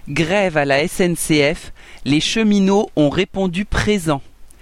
Grève à la SNCF, les cheminots ont répondu présent.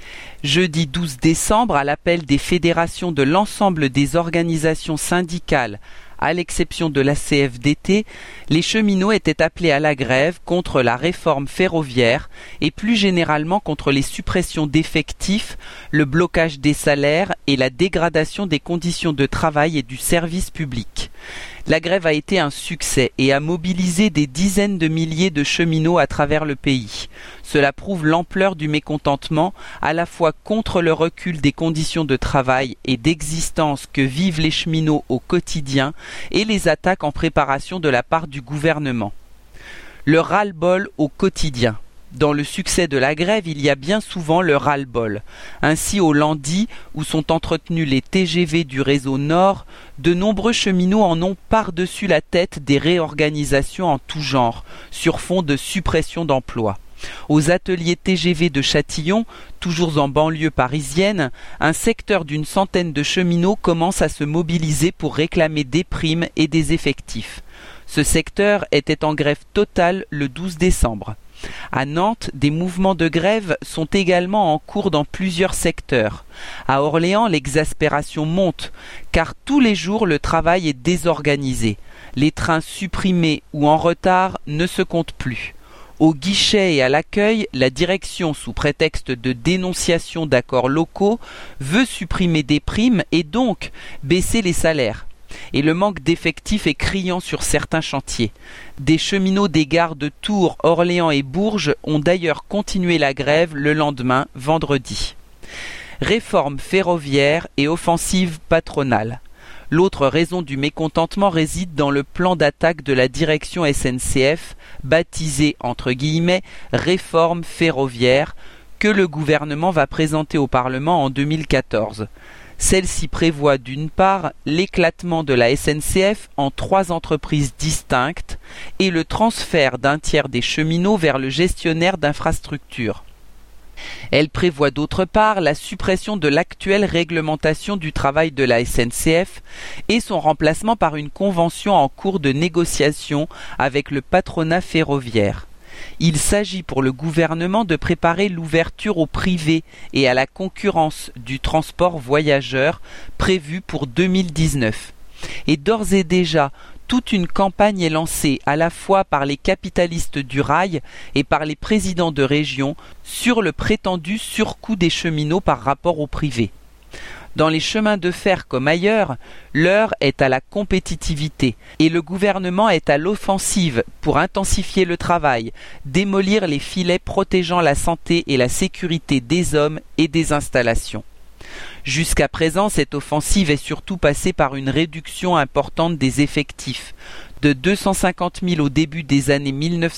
Jeudi 12 décembre, à l'appel des fédérations de l'ensemble des organisations syndicales, à l'exception de la CFDT, les cheminots étaient appelés à la grève contre la réforme ferroviaire et plus généralement contre les suppressions d'effectifs, le blocage des salaires et la dégradation des conditions de travail et du service public. La grève a été un succès et a mobilisé des dizaines de milliers de cheminots à travers le pays. Cela prouve l'ampleur du mécontentement, à la fois contre le recul des conditions de travail et d'existence que vivent les cheminots au quotidien et les attaques en préparation de la part du gouvernement. Le ras-le-bol au quotidien. Dans le succès de la grève, il y a bien souvent le ras-le-bol. Ainsi, au Landy, où sont entretenus les TGV du réseau Nord, de nombreux cheminots en ont par-dessus la tête des réorganisations en tout genre, sur fond de suppression d'emplois. Aux ateliers TGV de Châtillon, toujours en banlieue parisienne, un secteur d'une centaine de cheminots commence à se mobiliser pour réclamer des primes et des effectifs. Ce secteur était en grève totale le 12 décembre. À Nantes, des mouvements de grève sont également en cours dans plusieurs secteurs. À Orléans, l'exaspération monte, car tous les jours le travail est désorganisé. Les trains supprimés ou en retard ne se comptent plus. Au guichet et à l'accueil, la direction, sous prétexte de dénonciation d'accords locaux, veut supprimer des primes et donc baisser les salaires. Et le manque d'effectifs est criant sur certains chantiers. Des cheminots des gares de Tours, Orléans et Bourges ont d'ailleurs continué la grève le lendemain, vendredi. Réforme ferroviaire et offensive patronale. L'autre raison du mécontentement réside dans le plan d'attaque de la direction SNCF, baptisé entre guillemets « réforme ferroviaire », que le gouvernement va présenter au Parlement en 2014. Celle-ci prévoit d'une part l'éclatement de la SNCF en 3 entreprises distinctes et le transfert d'un tiers des cheminots vers le gestionnaire d'infrastructures. Elle prévoit d'autre part la suppression de l'actuelle réglementation du travail de la SNCF et son remplacement par une convention en cours de négociation avec le patronat ferroviaire. Il s'agit pour le gouvernement de préparer l'ouverture au privé et à la concurrence du transport voyageur prévu pour 2019. Et d'ores et déjà, toute une campagne est lancée à la fois par les capitalistes du rail et par les présidents de région sur le prétendu surcoût des cheminots par rapport au privé. Dans les chemins de fer comme ailleurs, l'heure est à la compétitivité et le gouvernement est à l'offensive pour intensifier le travail, démolir les filets protégeant la santé et la sécurité des hommes et des installations. Jusqu'à présent, cette offensive est surtout passée par une réduction importante des effectifs, de 250 000 au début des années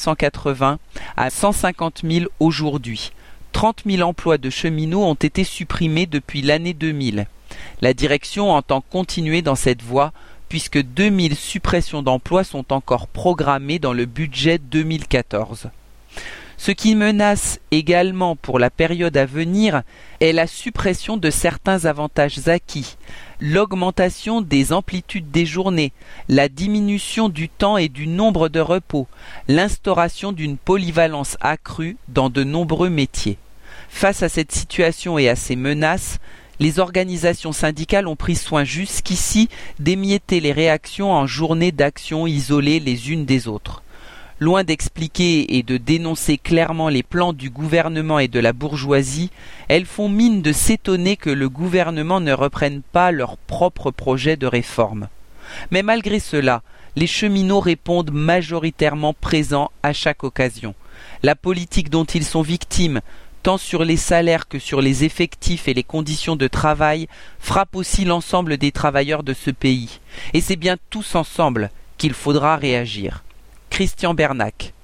1980 à 150 000 aujourd'hui. 30 000 emplois de cheminots ont été supprimés depuis l'année 2000. La direction entend continuer dans cette voie puisque 2000 suppressions d'emplois sont encore programmées dans le budget 2014. Ce qui menace également pour la période à venir est la suppression de certains avantages acquis, l'augmentation des amplitudes des journées, la diminution du temps et du nombre de repos, l'instauration d'une polyvalence accrue dans de nombreux métiers. Face à cette situation et à ces menaces, les organisations syndicales ont pris soin jusqu'ici d'émietter les réactions en journées d'action isolées les unes des autres. Loin d'expliquer et de dénoncer clairement les plans du gouvernement et de la bourgeoisie, elles font mine de s'étonner que le gouvernement ne reprenne pas leur propre projet de réforme. Mais malgré cela, les cheminots répondent majoritairement présents à chaque occasion. La politique dont ils sont victimes, tant sur les salaires que sur les effectifs et les conditions de travail, frappe aussi l'ensemble des travailleurs de ce pays. Et c'est bien tous ensemble qu'il faudra réagir. Christian Bernac.